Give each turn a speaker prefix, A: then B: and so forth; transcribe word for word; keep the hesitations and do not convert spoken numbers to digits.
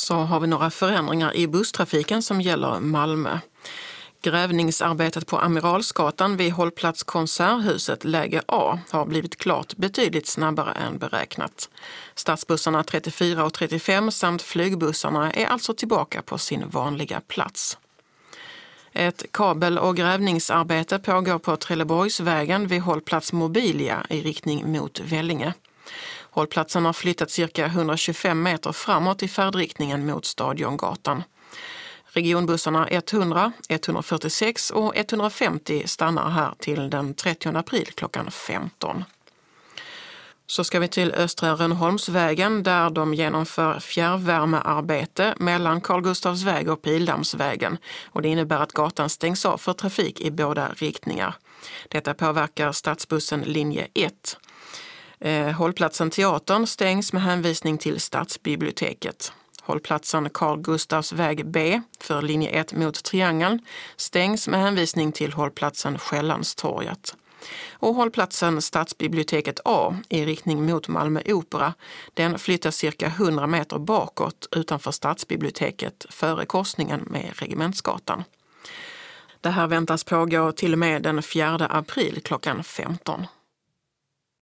A: Så har vi några förändringar i busstrafiken som gäller Malmö. Grävningsarbetet på Amiralsgatan vid hållplats Konserthuset läge A har blivit klart betydligt snabbare än beräknat. Stadsbussarna trettiofyra och trettiofem samt flygbussarna är alltså tillbaka på sin vanliga plats. Ett kabel- och grävningsarbete pågår på Trelleborgsvägen vid hållplats Mobilia i riktning mot Vellinge. Hållplatsen har flyttat cirka etthundratjugofem meter framåt i färdriktningen mot Stadiongatan. Regionbussarna hundra, etthundrafyrtiosex och etthundrafemtio stannar här till den trettionde april klockan femton. Så ska vi till Östra Rönnholmsvägen där de genomför fjärrvärmearbete mellan Carl Gustavs väg och Pildammsvägen. Och det innebär att gatan stängs av för trafik i båda riktningar. Detta påverkar stadsbussen linje ett. Eh, hållplatsen Teatern stängs med hänvisning till Stadsbiblioteket. Hållplatsen Carl Gustavs väg B för linje ett mot Triangeln stängs med hänvisning till hållplatsen Skällandstorget. Och hållplatsen Stadsbiblioteket A i riktning mot Malmö Opera, den flyttas cirka hundra meter bakåt utanför Stadsbiblioteket före korsningen med Regementsgatan. Det här väntas pågå till och med den fjärde april klockan femton.